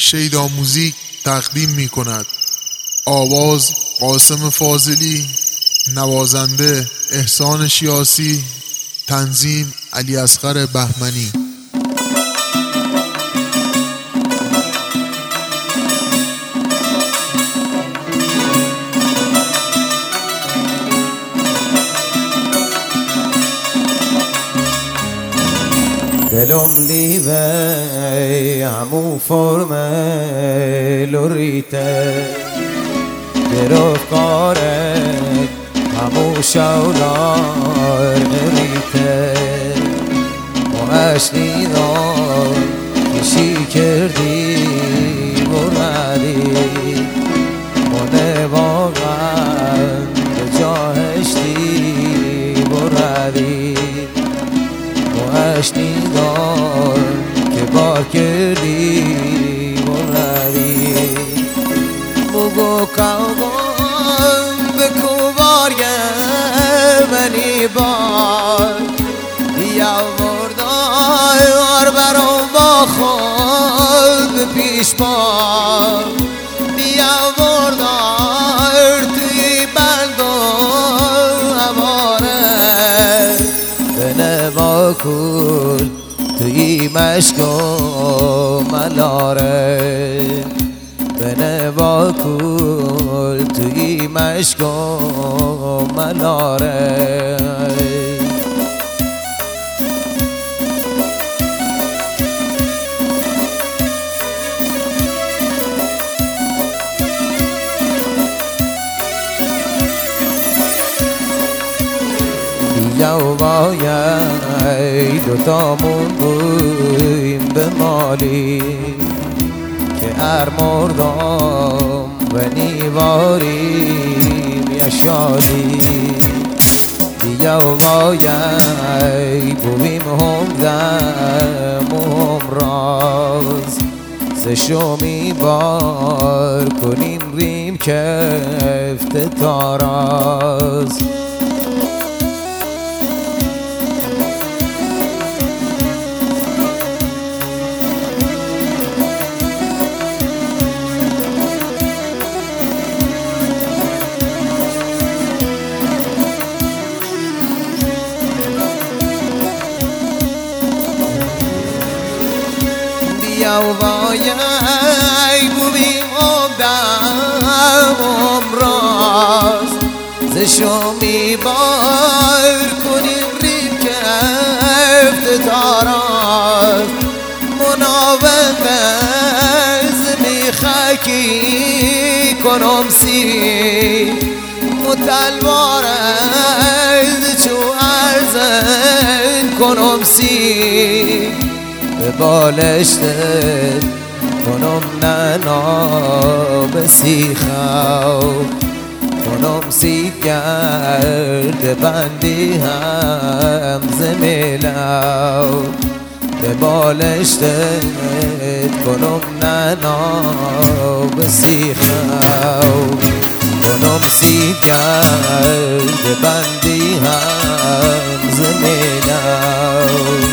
شیدا موزیک تقدیم می کند. آواز قاسم فاضلی، نوازنده احسان شیاسی، تنظیم علی اصغر بهمنی. دلم لیوه همو فرمه لوریته گرفتارت همو شولار غریته و اشنی دار کشی کردی بردی مونه واقعا به جاهشتی بردی و اشنی دار که بار کردی بردی بگو کابان بکو بارگه منی بار یا بردار برام با خود پیش بار یا بردار توی بند و عباره بنه با کل توی مشک و ملاره بنه با کل توی مشک و ملاره بیا باید دوتامون بویم به مالی که هر مردم و نیواریم یا شادی بیا باید بویم هم دم و هم راز سشمی بار کنیم ریم کفت تاراز بیا باید بویم دم راز زشمی بار کنیم ریم کفت تاراز مناوب زمی خاکی کنم سی متلوار چو ارزن کنم سی به بالشتت کنم ننا بسیخو کنم سید گرد بندی هم زمیلو به بالشتت کنم ننا بسیخو کنم سید گرد بندی هم زمیلو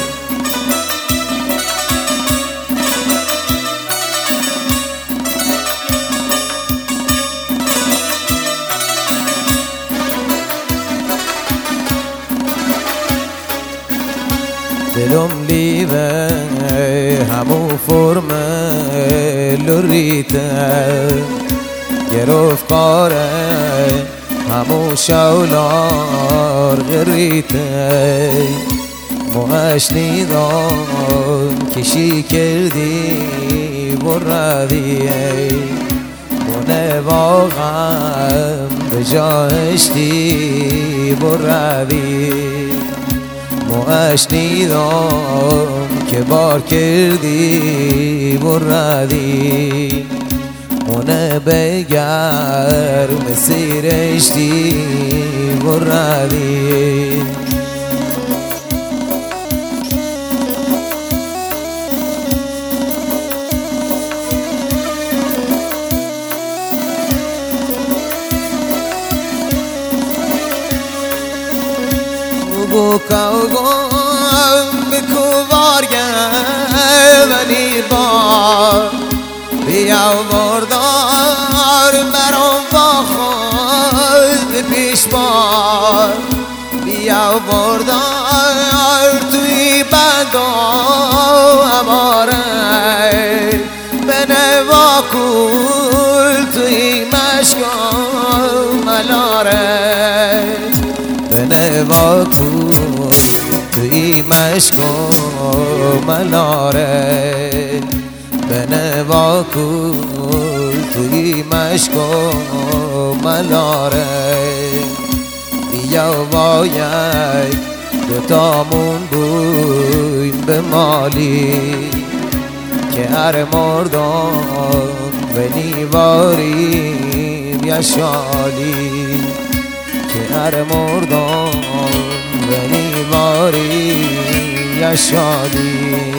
دلم لیوه همو فرمه لوریته گرفتاره همو شولار غریته موهش نیدان کشی کردی بردی مونه واقعا به جاهشتی بردی موهش نیدم که بار کردی بردی مونه بگر مسیرشتی بردی بگو کابان بکو بارگه منی بار بیا بردار مرا با خود پیش بار بیا بردار توی بدا اماره بنه با کل توی مشکا ملاره بنه با کل توی مشکا ملاره بنه با کل توی مشکا ملاره بیا باید دوتامون بویم به مالی که هر مردم به نیواریم یا شالی که هر مردم به نیواریم یا شالی